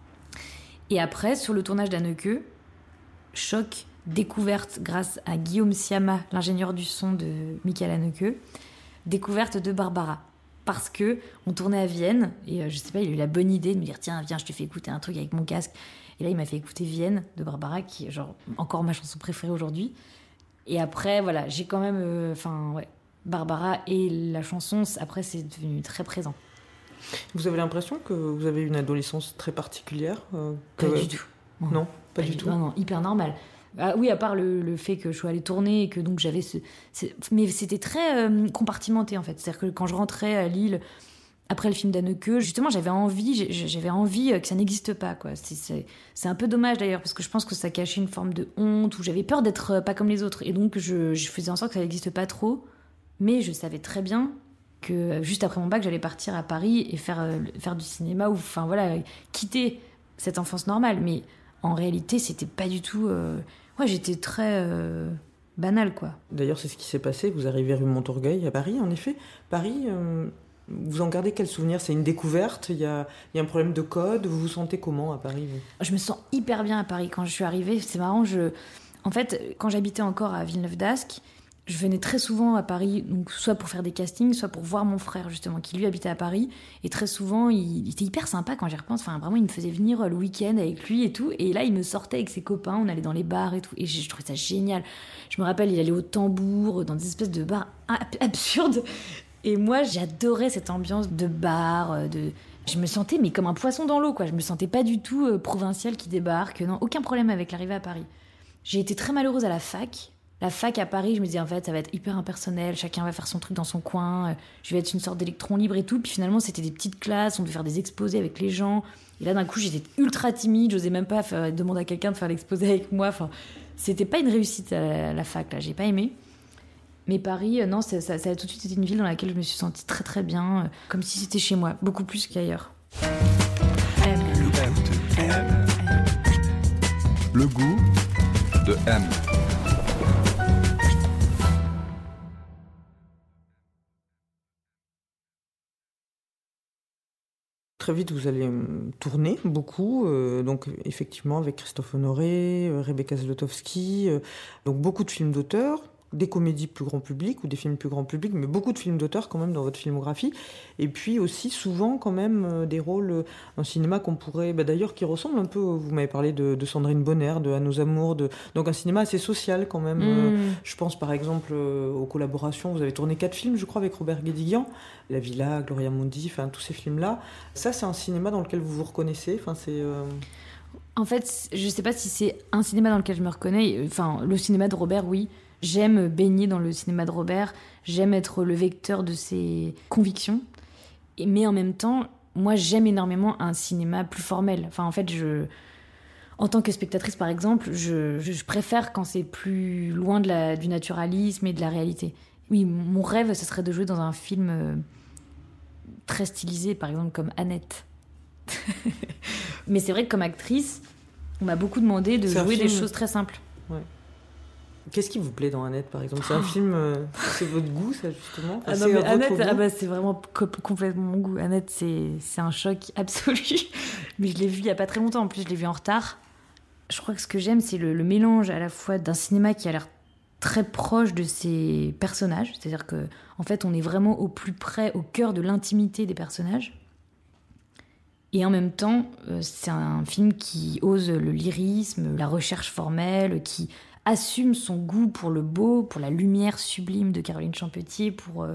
Et après, sur le tournage d'Haneke, choc, découverte grâce à Guillaume Siama, l'ingénieur du son de Michael Haneke, découverte de Barbara. Parce que on tournait à Vienne et je sais pas, il a eu la bonne idée de me dire tiens, viens, je te fais écouter un truc avec mon casque. Et là, il m'a fait écouter Vienne de Barbara, qui est genre encore ma chanson préférée aujourd'hui. Et après, voilà, j'ai quand même... Barbara et la chanson, après, c'est devenu très présent. Vous avez l'impression que vous avez une adolescence très particulière Pas du tout. Non, pas du tout. Non, hyper normal. Oui, à part le fait que je sois allée tourner et que donc j'avais mais c'était très compartimenté, en fait. C'est-à-dire que quand je rentrais à Lille... Après le film d'Haneke, justement, j'avais envie que ça n'existe pas, quoi. C'est un peu dommage, d'ailleurs, parce que je pense que ça cachait une forme de honte, où j'avais peur d'être pas comme les autres. Et donc, je faisais en sorte que ça n'existe pas trop. Mais je savais très bien que, juste après mon bac, j'allais partir à Paris et faire du cinéma, ou, quitter cette enfance normale. Mais en réalité, c'était pas du tout... j'étais très... banale, quoi. D'ailleurs, c'est ce qui s'est passé. Vous arrivez rue Montorgueil, à Paris, en effet. Paris... Vous en gardez quel souvenir ? C'est une découverte ? Il y a un problème de code ? Vous vous sentez comment à Paris, vous ? Je me sens hyper bien à Paris. Quand je suis arrivée, c'est marrant, en fait, quand j'habitais encore à Villeneuve-d'Ascq, je venais très souvent à Paris, donc soit pour faire des castings, soit pour voir mon frère, justement, qui lui habitait à Paris. Et très souvent, il était hyper sympa quand j'y repense. Enfin, vraiment, il me faisait venir le week-end avec lui et tout. Et là, il me sortait avec ses copains, on allait dans les bars et tout. Et je trouvais ça génial. Je me rappelle, il allait au Tambour, dans des espèces de bars absurdes. Et moi, j'adorais cette ambiance de bar, Je me sentais comme un poisson dans l'eau, quoi. Je me sentais pas du tout provinciale qui débarque. Non, aucun problème avec l'arrivée à Paris. J'ai été très malheureuse à la fac. La fac à Paris, je me disais en fait ça va être hyper impersonnel, chacun va faire son truc dans son coin, je vais être une sorte d'électron libre et tout. Puis finalement c'était des petites classes, on devait faire des exposés avec les gens. Et là d'un coup j'étais ultra timide, j'osais même pas demander à quelqu'un de faire l'exposé avec moi. Enfin, c'était pas une réussite à la fac là, j'ai pas aimé. Mais Paris, non, ça a tout de suite été une ville dans laquelle je me suis sentie très très bien, comme si c'était chez moi, beaucoup plus qu'ailleurs. Le goût de M. Très vite, vous allez tourner beaucoup, donc effectivement avec Christophe Honoré, Rebecca Zlotowski, donc beaucoup de films d'auteur, des comédies plus grand public ou des films plus grand public, mais beaucoup de films d'auteur quand même dans votre filmographie. Et puis aussi souvent quand même des rôles en cinéma qu'on pourrait, d'ailleurs qui ressemblent un peu, vous m'avez parlé de Sandrine Bonner, de À nos amours, donc un cinéma assez social quand même. Je pense par exemple aux collaborations, vous avez tourné 4 films je crois avec Robert Guédiguian, La Villa, Gloria Mundi, enfin tous ces films-là. Ça c'est un cinéma dans lequel vous vous reconnaissez, enfin c'est... En fait, je sais pas si c'est un cinéma dans lequel je me reconnais, enfin le cinéma de Robert, oui. J'aime baigner dans le cinéma de Robert, j'aime être le vecteur de ses convictions, mais en même temps, moi j'aime énormément un cinéma plus formel. Enfin, en fait, en tant que spectatrice par exemple, je préfère quand c'est plus loin du naturalisme et de la réalité. Oui, mon rêve, ce serait de jouer dans un film très stylisé, par exemple comme Annette. Mais c'est vrai que comme actrice, on m'a beaucoup demandé de jouer des choses très simples. Ouais. Qu'est-ce qui vous plaît dans Annette, par exemple ? C'est un film, c'est votre goût, ça, justement ? Ah non, mais Annette, c'est vraiment complètement mon goût. Annette, c'est un choc absolu. Mais je l'ai vu il n'y a pas très longtemps. En plus, je l'ai vu en retard. Je crois que ce que j'aime, c'est le mélange à la fois d'un cinéma qui a l'air très proche de ses personnages. C'est-à-dire qu'en fait, on est vraiment au plus près, au cœur de l'intimité des personnages. Et en même temps, c'est un film qui ose le lyrisme, la recherche formelle, qui assume son goût pour le beau, pour la lumière sublime de Caroline Champetier, pour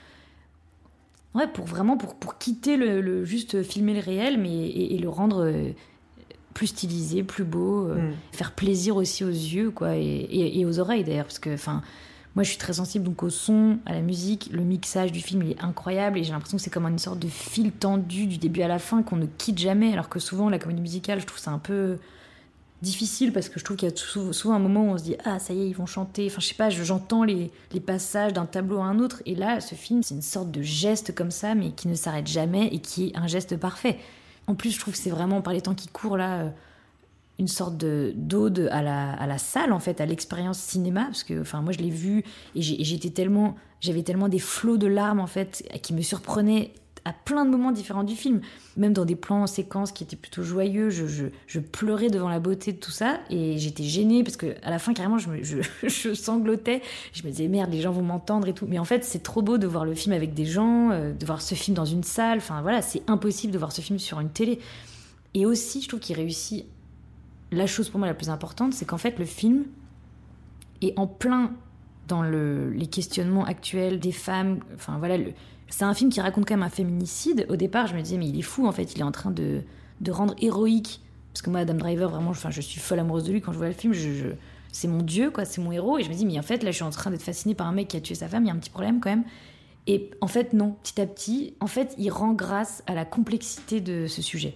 quitter le juste filmer le réel, mais et le rendre plus stylisé, plus beau, faire plaisir aussi aux yeux, quoi, et aux oreilles d'ailleurs, parce que, enfin, moi je suis très sensible donc au son, à la musique, le mixage du film il est incroyable et j'ai l'impression que c'est comme une sorte de fil tendu du début à la fin qu'on ne quitte jamais, alors que souvent la comédie musicale, je trouve ça un peu difficile parce que je trouve qu'il y a souvent un moment où on se dit ah ça y est ils vont chanter, enfin je sais pas, j'entends les passages d'un tableau à un autre, et là ce film c'est une sorte de geste comme ça mais qui ne s'arrête jamais et qui est un geste parfait. En plus je trouve que c'est vraiment par les temps qui courent là une sorte d'ode à la salle en fait, à l'expérience cinéma, parce que enfin moi je l'ai vu et j'avais tellement des flots de larmes en fait qui me surprenaient à plein de moments différents du film, même dans des plans séquences qui étaient plutôt joyeux, je pleurais devant la beauté de tout ça et j'étais gênée parce que à la fin carrément je sanglotais, je me disais merde les gens vont m'entendre et tout, mais en fait c'est trop beau de voir le film avec des gens, de voir ce film dans une salle, enfin voilà, c'est impossible de voir ce film sur une télé. Et aussi je trouve qu'il réussit la chose pour moi la plus importante, c'est qu'en fait le film est en plein dans les questionnements actuels des femmes, enfin voilà, c'est un film qui raconte quand même un féminicide. Au départ, je me disais, mais il est fou, en fait. Il est en train de rendre héroïque. Parce que moi, Adam Driver, vraiment, je suis folle amoureuse de lui. Quand je vois le film, c'est mon dieu, quoi. C'est mon héros. Et je me dis, mais en fait, là, je suis en train d'être fascinée par un mec qui a tué sa femme. Il y a un petit problème, quand même. Et en fait, non. Petit à petit, en fait, il rend grâce à la complexité de ce sujet.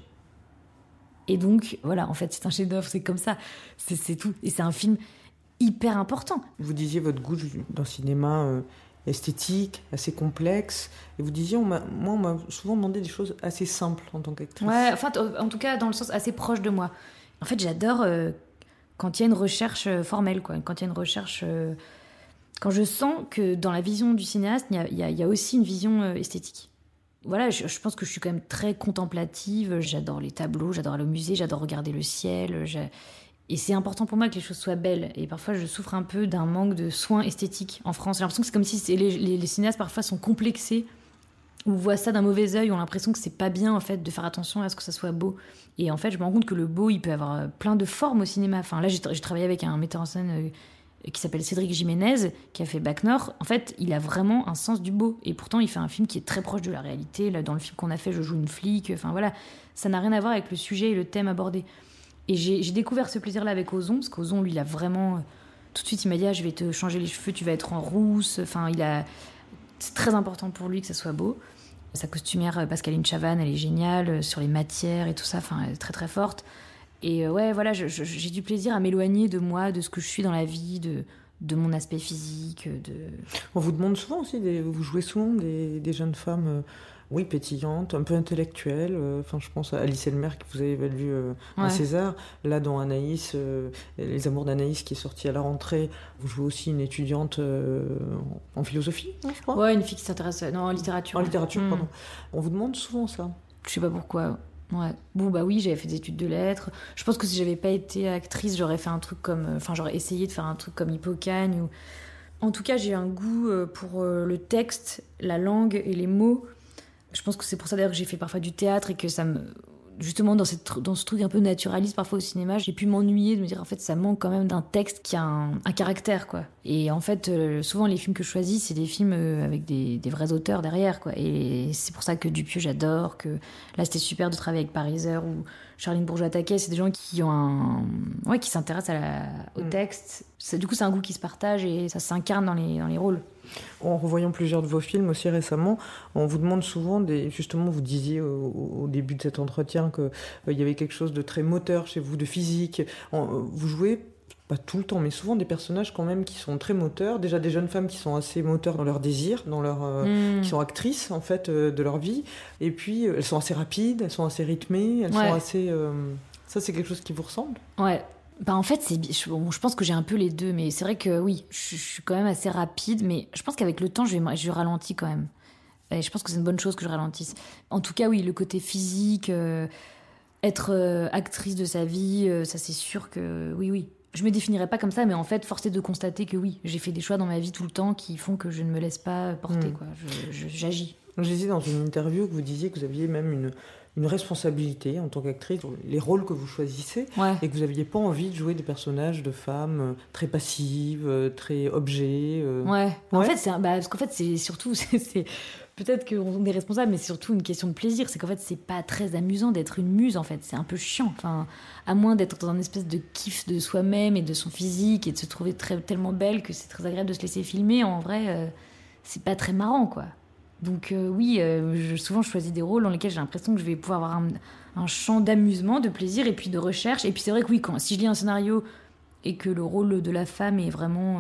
Et donc, voilà, en fait, c'est un chef-d'œuvre. C'est comme ça. C'est tout. Et c'est un film hyper important. Vous disiez votre goût d'un cinéma... esthétique, assez complexe. Et vous disiez, on m'a souvent demandé des choses assez simples en tant qu'actrice. Ouais, enfin, en tout cas, dans le sens assez proche de moi. En fait, j'adore quand il y a une recherche formelle, quoi. Quand il y a une recherche... quand je sens que dans la vision du cinéaste, il y a aussi une vision esthétique. Voilà, je pense que je suis quand même très contemplative. J'adore les tableaux, j'adore aller au musée, j'adore regarder le ciel. Et c'est important pour moi que les choses soient belles. Et parfois, je souffre un peu d'un manque de soins esthétiques en France. J'ai l'impression que c'est comme si les cinéastes, parfois, sont complexés ou voient ça d'un mauvais œil, ont l'impression que c'est pas bien, en fait, de faire attention à ce que ça soit beau. Et en fait, je me rends compte que le beau, il peut avoir plein de formes au cinéma. Enfin, là, j'ai travaillé avec un metteur en scène qui s'appelle Cédric Jiménez, qui a fait Bac Nord. En fait, il a vraiment un sens du beau. Et pourtant, il fait un film qui est très proche de la réalité. Là, dans le film qu'on a fait, je joue une flic. Enfin, voilà. Ça n'a rien à voir avec le sujet et le thème abordé. Et j'ai découvert ce plaisir-là avec Ozon, parce qu'Ozon, lui, il a vraiment tout de suite, il m'a dit, je vais te changer les cheveux, tu vas être en rousse. Enfin, c'est très important pour lui que ça soit beau. Sa costumière, Pascaline Chavannes, elle est géniale, sur les matières et tout ça, enfin, elle est très très forte. Et voilà, j'ai du plaisir à m'éloigner de moi, de ce que je suis dans la vie, de mon aspect physique. On vous demande souvent aussi, vous jouez souvent des jeunes femmes... Oui, pétillante, un peu intellectuelle. Enfin, je pense à Alice Elmer que vous avez vu à César. Là, dans Anaïs, Les Amours d'Anaïs, qui est sorti à la rentrée, vous jouez aussi une étudiante en philosophie, je crois. Ouais, une fille qui s'intéresse en littérature. En littérature, pardon. On vous demande souvent ça. Je sais pas pourquoi. Ouais. Bon, bah oui, j'avais fait des études de lettres. Je pense que si j'avais pas été actrice, j'aurais fait un truc comme... Enfin, j'aurais essayé de faire un truc comme Hippocagne. Ou... En tout cas, j'ai un goût pour le texte, la langue et les mots. Je pense que c'est pour ça d'ailleurs que j'ai fait parfois du théâtre et que ça me... Justement, dans ce truc un peu naturaliste, parfois au cinéma, j'ai pu m'ennuyer de me dire, en fait, ça manque quand même d'un texte qui a un caractère, quoi. Et en fait, souvent, les films que je choisis, c'est des films avec des vrais auteurs derrière, quoi. Et c'est pour ça que Dupieux, j'adore, que là, c'était super de travailler avec Pariser ou Charline Bourgeois-Taquet. C'est des gens qui ont qui s'intéressent au texte. Du coup, c'est un goût qui se partage et ça s'incarne dans les rôles. En revoyant plusieurs de vos films aussi récemment, on vous demande souvent, justement, vous disiez au début de cet entretien qu'il y avait quelque chose de très moteur chez vous, de physique. Vous jouez, pas tout le temps, mais souvent des personnages quand même qui sont très moteurs. Déjà des jeunes femmes qui sont assez moteurs dans leur désir, qui sont actrices en fait de leur vie. Et puis elles sont assez rapides, elles sont assez rythmées, elles sont assez... Ça, c'est quelque chose qui vous ressemble ? Ouais. Bah en fait, je pense que j'ai un peu les deux, mais c'est vrai que oui, je suis quand même assez rapide, mais je pense qu'avec le temps, je ralentis quand même. Et je pense que c'est une bonne chose que je ralentisse. En tout cas, oui, le côté physique, être actrice de sa vie, ça c'est sûr que oui. Je me définirais pas comme ça, mais en fait, force est de constater que oui, j'ai fait des choix dans ma vie tout le temps qui font que je ne me laisse pas porter, quoi. J'agis. J'ai dit dans une interview que vous disiez que vous aviez même une responsabilité en tant qu'actrice, les rôles que vous choisissez, et que vous n'aviez pas envie de jouer des personnages de femmes très passives, très objets. En fait, parce qu'en fait, c'est surtout... c'est peut-être qu'on est responsable, mais c'est surtout une question de plaisir. C'est qu'en fait, c'est pas très amusant d'être une muse, en fait. C'est un peu chiant. Enfin, à moins d'être dans un espèce de kiff de soi-même et de son physique et de se trouver tellement belle que c'est très agréable de se laisser filmer. En vrai, c'est pas très marrant, quoi. Donc souvent je choisis des rôles dans lesquels j'ai l'impression que je vais pouvoir avoir un champ d'amusement, de plaisir et puis de recherche. Et puis c'est vrai que oui, si je lis un scénario et que le rôle de la femme est vraiment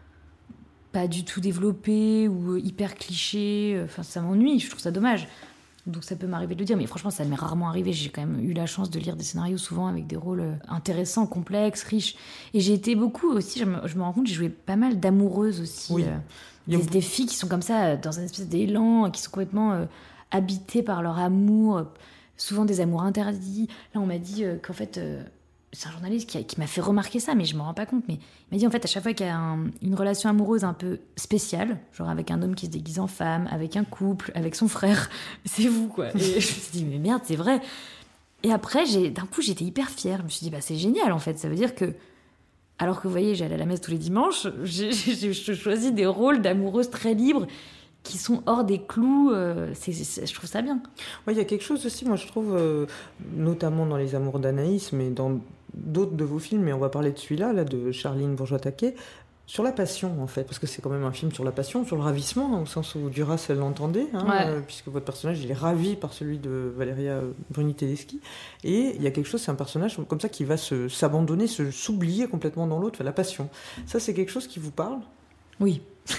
pas du tout développé ou hyper cliché, ça m'ennuie, je trouve ça dommage. Donc ça peut m'arriver de le dire, mais franchement ça m'est rarement arrivé. J'ai quand même eu la chance de lire des scénarios souvent avec des rôles intéressants, complexes, riches. Et j'ai été beaucoup aussi, je me rends compte, j'ai joué pas mal d'amoureuses aussi. Oui. Des filles qui sont comme ça, dans une espèce d'élan, qui sont complètement habitées par leur amour, souvent des amours interdits. Là, on m'a dit qu'en fait, c'est un journaliste qui m'a fait remarquer ça, mais je me rends pas compte. Mais il m'a dit, en fait, à chaque fois qu'il y a une relation amoureuse un peu spéciale, genre avec un homme qui se déguise en femme, avec un couple, avec son frère, c'est vous, quoi. Et je me suis dit, mais merde, c'est vrai. Et après, d'un coup, j'étais hyper fière. Je me suis dit, c'est génial, en fait. Ça veut dire que alors que vous voyez, j'allais à la messe tous les dimanches, j'ai choisi des rôles d'amoureuses très libres qui sont hors des clous. Je trouve ça bien. Il y a quelque chose aussi, moi je trouve, notamment dans Les Amours d'Anaïs, mais dans d'autres de vos films, mais on va parler de celui-là, de Charline Bourgeois-Taquet, sur la passion en fait, parce que c'est quand même un film sur la passion, sur le ravissement, au sens où Duras elle l'entendait, puisque votre personnage il est ravi par celui de Valéria Bruni-Tedeschi, et il y a quelque chose, c'est un personnage comme ça qui va s'abandonner, s'oublier complètement dans l'autre, la passion. Ça c'est quelque chose qui vous parle ? Oui.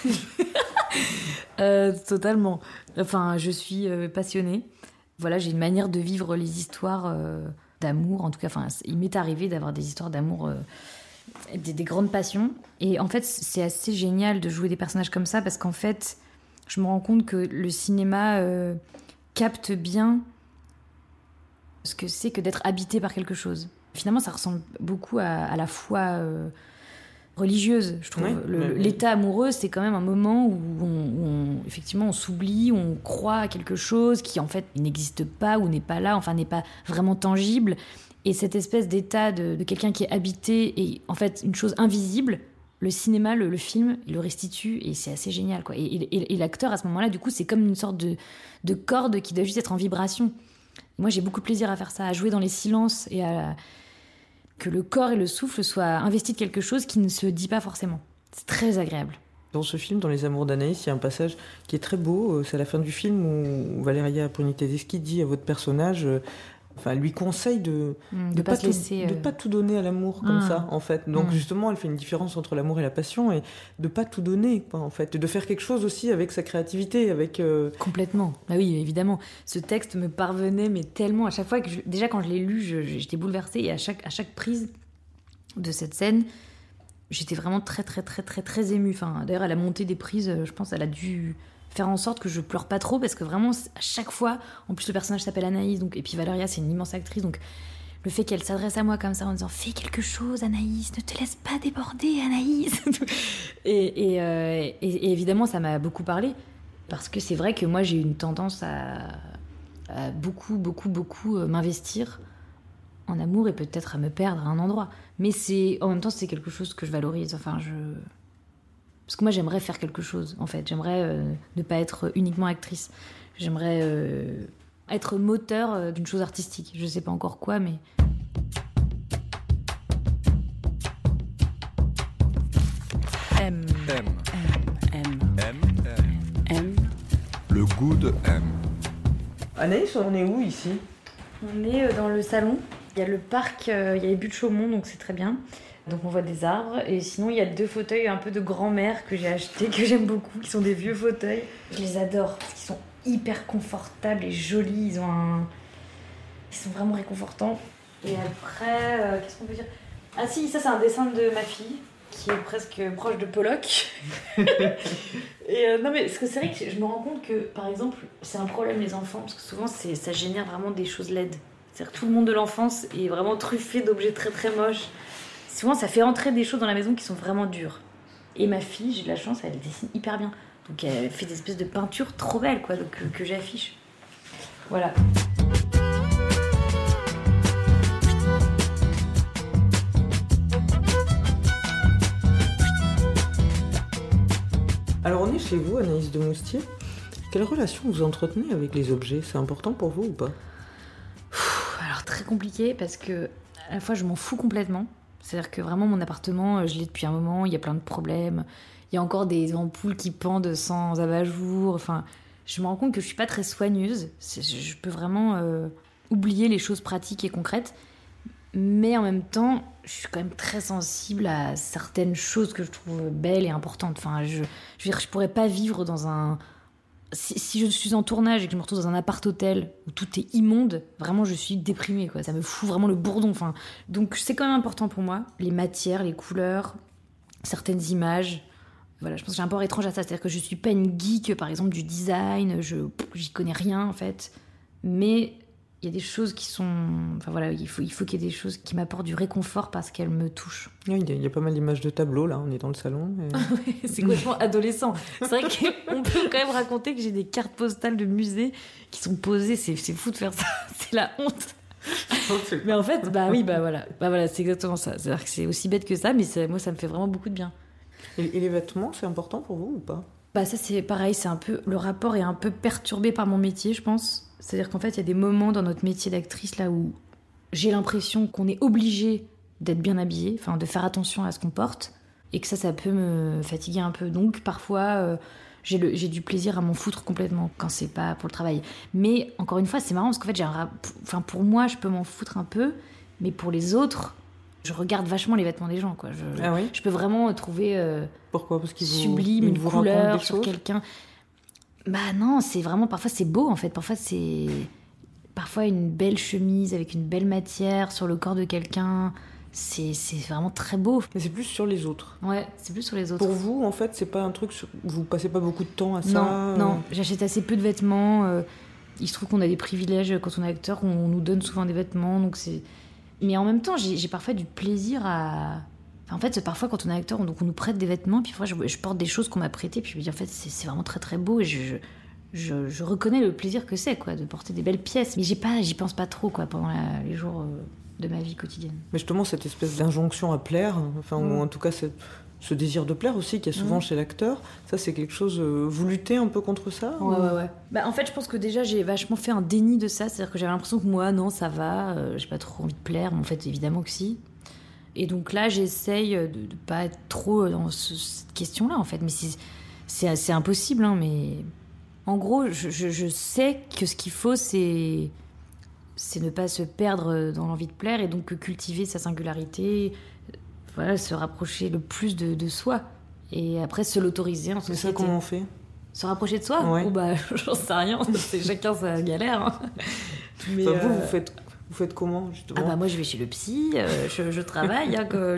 Totalement. Enfin, je suis passionnée. Voilà, j'ai une manière de vivre les histoires d'amour, en tout cas, il m'est arrivé d'avoir des histoires d'amour... Des grandes passions. Et en fait, c'est assez génial de jouer des personnages comme ça parce qu'en fait, je me rends compte que le cinéma capte bien ce que c'est que d'être habité par quelque chose. Finalement, ça ressemble beaucoup à la foi religieuse, je trouve. L'état amoureux, c'est quand même un moment où effectivement, on s'oublie, on croit à quelque chose qui, en fait, n'existe pas ou n'est pas là, n'est pas vraiment tangible. Et cette espèce d'état de quelqu'un qui est habité et en fait une chose invisible, le cinéma, le film, il le restitue et c'est assez génial, quoi. Et l'acteur à ce moment-là, du coup, c'est comme une sorte de corde qui doit juste être en vibration. Et moi, j'ai beaucoup de plaisir à faire ça, à jouer dans les silences et que le corps et le souffle soient investis de quelque chose qui ne se dit pas forcément. C'est très agréable. Dans ce film, dans Les Amours d'Anaïs, il y a un passage qui est très beau. C'est à la fin du film où Valeria Bruni-Tedeschi dit à votre personnage, elle lui conseille de pas tout donner à l'amour comme ça, en fait. Donc justement, elle fait une différence entre l'amour et la passion et de pas tout donner, quoi, en fait. Et de faire quelque chose aussi avec sa créativité, avec... Complètement. Bah oui, évidemment. Ce texte me parvenait, mais tellement à chaque fois déjà quand je l'ai lu, j'étais bouleversée et à chaque prise de cette scène, j'étais vraiment très très très très très émue. Enfin, d'ailleurs, à la montée des prises, je pense, elle a dû faire en sorte que je pleure pas trop, parce que vraiment, à chaque fois, en plus le personnage s'appelle Anaïs, donc, et puis Valeria, c'est une immense actrice, donc le fait qu'elle s'adresse à moi comme ça en disant « Fais quelque chose, Anaïs, ne te laisse pas déborder, Anaïs !» et évidemment, ça m'a beaucoup parlé, parce que c'est vrai que moi, j'ai une tendance à beaucoup m'investir en amour et peut-être à me perdre à un endroit. Mais en même temps, c'est quelque chose que je valorise. Parce que moi, j'aimerais faire quelque chose, en fait. J'aimerais ne pas être uniquement actrice. J'aimerais être moteur d'une chose artistique. Je sais pas encore quoi, mais... M. Le goût de M. Anaïs, on est où ici ? On est dans le salon. Il y a le parc, il y a les buttes Chaumont, donc c'est très bien. Donc on voit des arbres. Et sinon, il y a 2 fauteuils un peu de grand-mère que j'ai achetés, que j'aime beaucoup, qui sont des vieux fauteuils. Je les adore, parce qu'ils sont hyper confortables et jolis. Ils sont vraiment réconfortants. Et après, qu'est-ce qu'on peut dire ? Ah si, ça c'est un dessin de ma fille, qui est presque proche de Pollock. Et non mais, parce que c'est vrai que je me rends compte que, par exemple, c'est un problème les enfants, parce que souvent ça génère vraiment des choses laides. C'est-à-dire que tout le monde de l'enfance est vraiment truffé d'objets très très moches. Souvent, ça fait entrer des choses dans la maison qui sont vraiment dures. Et ma fille, j'ai de la chance, elle dessine hyper bien. Donc elle fait des espèces de peintures trop belles, quoi, donc, que j'affiche. Voilà. Alors on est chez vous, Anaïs de Moustier. Quelle relation vous entretenez avec les objets ? C'est important pour vous ou pas ? Alors très compliqué, parce que à la fois je m'en fous complètement. C'est-à-dire que vraiment mon appartement, je l'ai depuis un moment, il y a plein de problèmes. Il y a encore des ampoules qui pendent sans abat-jour. Enfin, je me rends compte que je suis pas très soigneuse. Je peux vraiment oublier les choses pratiques et concrètes. Mais en même temps, je suis quand même très sensible à certaines choses que je trouve belles et importantes. Enfin, je veux dire, je pourrais pas vivre dans un... Si je suis en tournage et que je me retrouve dans un appart-hôtel où tout est immonde, vraiment je suis déprimée, quoi. Ça me fout vraiment le bourdon. Enfin, donc c'est quand même important pour moi. Les matières, les couleurs, certaines images. Voilà, je pense que j'ai un rapport étrange à ça. C'est-à-dire que je suis pas une geek, par exemple, du design. J'y connais rien, en fait. Mais il y a des choses qui sont... Enfin voilà, il faut qu'il y ait des choses qui m'apportent du réconfort parce qu'elles me touchent. Oui, il y a pas mal d'images de tableaux, là, on est dans le salon. Et... c'est complètement adolescent. C'est vrai qu'on peut quand même raconter que j'ai des cartes postales de musées qui sont posées. C'est fou de faire ça, c'est la honte. Mais en fait, voilà, c'est exactement ça. C'est-à-dire que c'est aussi bête que ça, mais moi, ça me fait vraiment beaucoup de bien. Et les vêtements, c'est important pour vous ou pas ? Ça c'est pareil, c'est un peu... Le rapport est un peu perturbé par mon métier, je pense. C'est-à-dire qu'en fait, il y a des moments dans notre métier d'actrice là où j'ai l'impression qu'on est obligé d'être bien habillé, enfin de faire attention à ce qu'on porte, et que ça peut me fatiguer un peu. Donc parfois, j'ai du plaisir à m'en foutre complètement quand c'est pas pour le travail. Mais encore une fois, c'est marrant parce qu'en fait, pour moi, je peux m'en foutre un peu, mais pour les autres, je regarde vachement les vêtements des gens, quoi. Je peux vraiment trouver pourquoi ? Parce qu'ils sublime une couleur sur quelqu'un. Non, c'est vraiment... Parfois, c'est beau, en fait. Parfois, une belle chemise avec une belle matière sur le corps de quelqu'un, c'est vraiment très beau. Mais c'est plus sur les autres. Ouais, c'est plus sur les autres. Pour vous, en fait, c'est pas un truc... Vous passez pas beaucoup de temps à ça ? Non, j'achète assez peu de vêtements. Il se trouve qu'on a des privilèges quand on est acteur, on nous donne souvent des vêtements, donc c'est... Mais en même temps, j'ai parfois du plaisir à... En fait, parfois, quand on est acteur, on nous prête des vêtements, puis parfois, je porte des choses qu'on m'a prêtées, puis je me dis, en fait, c'est vraiment très, très beau, et je reconnais le plaisir que c'est, quoi, de porter des belles pièces. Mais j'y pense pas trop, quoi, pendant les jours de ma vie quotidienne. Mais justement, cette espèce d'injonction à plaire, ou en tout cas, ce désir de plaire aussi, qu'il y a souvent chez l'acteur, ça, c'est quelque chose... vous luttez un peu contre ça ? Ouais. En fait, je pense que déjà, j'ai vachement fait un déni de ça, c'est-à-dire que j'avais l'impression que moi, non, ça va, j'ai pas trop envie de plaire, mais en fait, évidemment que si. Et donc là, j'essaye de ne pas être trop dans cette question-là, en fait. Mais c'est impossible, hein, mais... En gros, je sais que ce qu'il faut, c'est ne pas se perdre dans l'envie de plaire et donc cultiver sa singularité, voilà, se rapprocher le plus de soi. Et après, se l'autoriser en société. C'est ça, comment on fait ? Se rapprocher de soi ? Ouais. Ou bah, j'en sais rien, c'est chacun sa galère. Hein. Mais enfin, vous faites comment, justement ? Ah bah moi, je vais chez le psy, je travaille, hein, que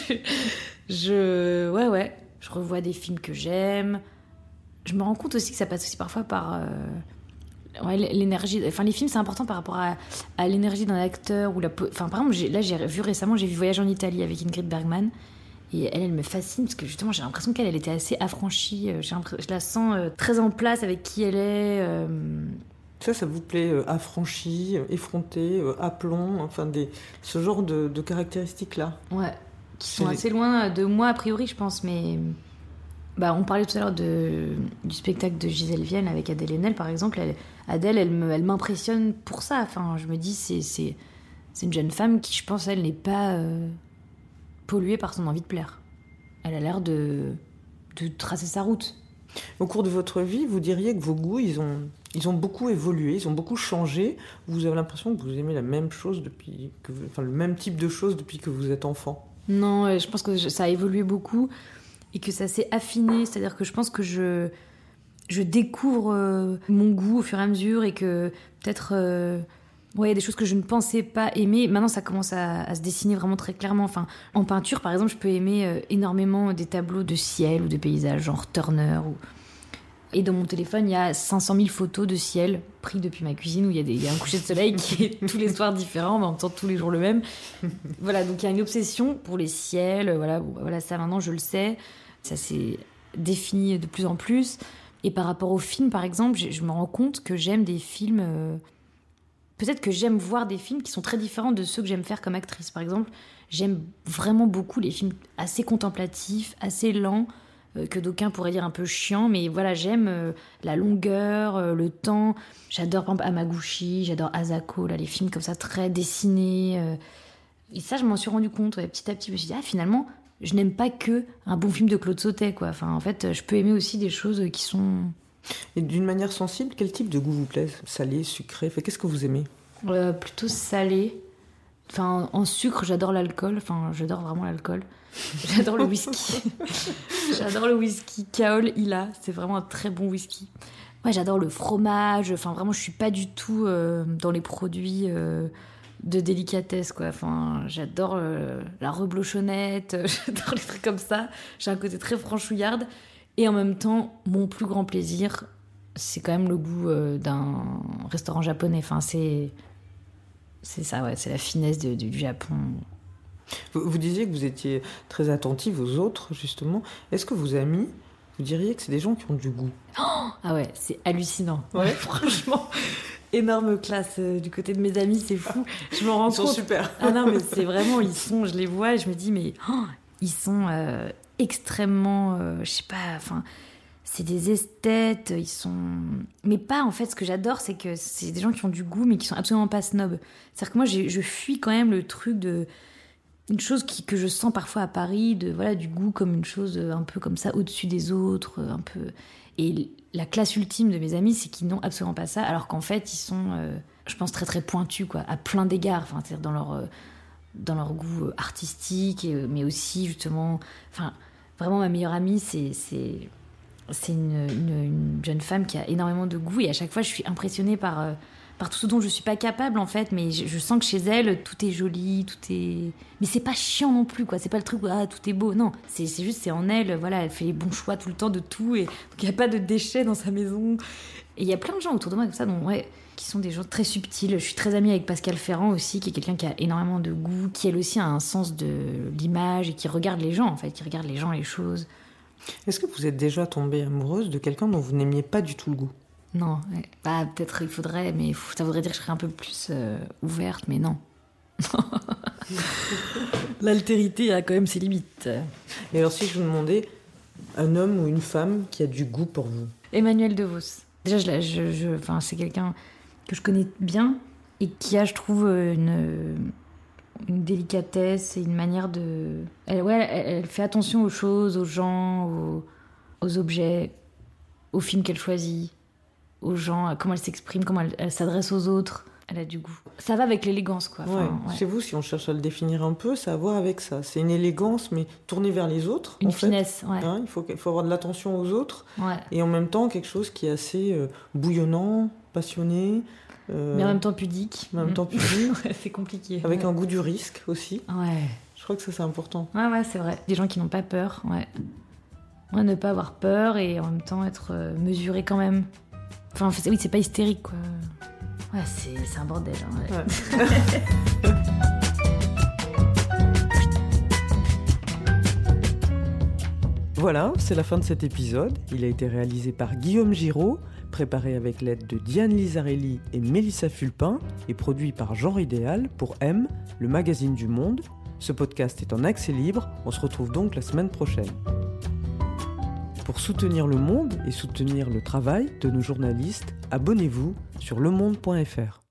ouais, je revois des films que j'aime. Je me rends compte aussi que ça passe aussi parfois par l'énergie. Enfin, les films, c'est important par rapport à l'énergie d'un acteur. Enfin, par exemple, j'ai vu récemment, j'ai vu Voyage en Italie avec Ingrid Bergman. Et elle me fascine parce que justement, j'ai l'impression qu'elle était assez affranchie. Je la sens très en place avec qui elle est. Ça vous plaît, affranchie, effrontée, aplomb, enfin ce genre de caractéristiques-là ? Ouais, qui sont assez loin de moi a priori, je pense, mais... Bah, on parlait tout à l'heure du spectacle de Gisèle Vienne avec Adèle Haenel, par exemple. Adèle, elle m'impressionne pour ça. Enfin, je me dis, c'est une jeune femme qui, je pense, elle n'est pas polluée par son envie de plaire. Elle a l'air de tracer sa route. Au cours de votre vie, vous diriez que vos goûts, ils ont beaucoup évolué, ils ont beaucoup changé. Vous avez l'impression que vous aimez la même chose le même type de choses depuis que vous êtes enfant ? Non, je pense que ça a évolué beaucoup. Et que ça s'est affiné, c'est-à-dire que je pense que je découvre mon goût au fur et à mesure et que peut-être il y a des choses que je ne pensais pas aimer. Maintenant, ça commence à se dessiner vraiment très clairement. Enfin, en peinture, par exemple, je peux aimer énormément des tableaux de ciel ou de paysages, genre Turner. Et dans mon téléphone, il y a 500 000 photos de ciel prises depuis ma cuisine où il y a un coucher de soleil qui est tous les soirs différent, mais en même temps tous les jours le même. Voilà, donc il y a une obsession pour les ciels. Voilà, ça maintenant, je le sais. Ça s'est défini de plus en plus. Et par rapport aux films, par exemple, je me rends compte que j'aime des films... Peut-être que j'aime voir des films qui sont très différents de ceux que j'aime faire comme actrice. Par exemple, j'aime vraiment beaucoup les films assez contemplatifs, assez lents, que d'aucuns pourraient dire un peu chiants. Mais voilà, j'aime la longueur, le temps. J'adore, par exemple, Hamaguchi, j'adore Asako, là, les films comme ça, très dessinés. Et ça, je m'en suis rendu compte. Petit à petit, je me suis dit, finalement... Je n'aime pas que un bon film de Claude Sautet, quoi. Enfin, en fait, je peux aimer aussi des choses qui sont... Et d'une manière sensible, quel type de goût vous plaît ? Salé, sucré ? Qu'est-ce que vous aimez ? Plutôt salé. Enfin, en sucre, j'adore l'alcool. Enfin, j'adore vraiment l'alcool. J'adore le whisky. J'adore le whisky Kaol Ila. C'est vraiment un très bon whisky. Ouais, j'adore le fromage. Enfin, vraiment, je suis pas du tout dans les produits... de délicatesse, quoi. Enfin, j'adore la reblochonnette, j'adore les trucs comme ça. J'ai un côté très franchouillarde. Et en même temps, mon plus grand plaisir, c'est quand même le goût d'un restaurant japonais. Enfin, c'est ça, ouais. C'est la finesse du Japon. Vous disiez que vous étiez très attentive aux autres, justement. Est-ce que vos amis, vous diriez que c'est des gens qui ont du goût ? Ah ouais, c'est hallucinant. Ouais. Franchement... Énorme classe du côté de mes amis, c'est fou. Je me rends compte. Ils sont super. Ah non, mais c'est vraiment, je les vois et je me dis, mais ils sont extrêmement, je sais pas, enfin, c'est des esthètes, ils sont... Mais pas, en fait, ce que j'adore, c'est que c'est des gens qui ont du goût, mais qui sont absolument pas snobs. C'est-à-dire que moi, je fuis quand même le truc de... Une chose que je sens parfois à Paris, du goût comme une chose un peu comme ça, au-dessus des autres, un peu... Et la classe ultime de mes amis, c'est qu'ils n'ont absolument pas ça, alors qu'en fait, ils sont, je pense, très très pointus, quoi, à plein d'égards. Enfin, c'est-à-dire dans leur goût artistique, mais aussi justement, enfin, vraiment ma meilleure amie, c'est une jeune femme qui a énormément de goût, et à chaque fois, je suis impressionnée par tout ce dont je suis pas capable, en fait, mais je sens que chez elle, tout est joli, tout est... Mais c'est pas chiant non plus, quoi. C'est pas le truc où tout est beau. Non, c'est juste, c'est en elle, voilà, elle fait les bons choix tout le temps de tout, et donc il y a pas de déchets dans sa maison. Et il y a plein de gens autour de moi comme ça, donc, ouais, qui sont des gens très subtils. Je suis très amie avec Pascal Ferrand aussi, qui est quelqu'un qui a énormément de goût, qui elle aussi a un sens de l'image, et qui regarde les gens, en fait, qui regarde les gens, les choses. Est-ce que vous êtes déjà tombée amoureuse de quelqu'un dont vous n'aimiez pas du tout le goût ? Non, ouais. Bah, peut-être il faudrait, mais ça voudrait dire que je serais un peu plus ouverte, mais non. L'altérité a quand même ses limites. Et alors, si je vous demandais un homme ou une femme qui a du goût pour vous ? Emmanuel DeVos. Déjà, c'est quelqu'un que je connais bien et qui a, je trouve, une délicatesse et une manière de... Elle fait attention aux choses, aux gens, aux objets, aux films qu'elle choisit, aux gens, comment elle s'exprime, comment elle s'adresse aux autres. Elle a du goût. Ça va avec l'élégance, quoi. Chez vous, si on cherche à le définir un peu, ça a à voir avec ça. C'est une élégance, mais tournée vers les autres. Une finesse, ouais. Il faut avoir de l'attention aux autres. Ouais. Et en même temps, quelque chose qui est assez bouillonnant, passionné. Mais en même temps pudique. C'est compliqué. Avec un goût du risque aussi. Ouais. Je crois que ça, c'est important. Ouais, c'est vrai. Des gens qui n'ont pas peur, ouais. Ne pas avoir peur et en même temps être mesuré quand même. Enfin, oui, c'est pas hystérique, quoi. Ouais, c'est un bordel. Hein, ouais. Voilà, c'est la fin de cet épisode. Il a été réalisé par Guillaume Giraud, préparé avec l'aide de Diane Lizarelli et Mélissa Fulpin et produit par Genre Idéal pour M, le magazine du Monde. Ce podcast est en accès libre. On se retrouve donc la semaine prochaine. Pour soutenir Le Monde et soutenir le travail de nos journalistes, abonnez-vous sur lemonde.fr.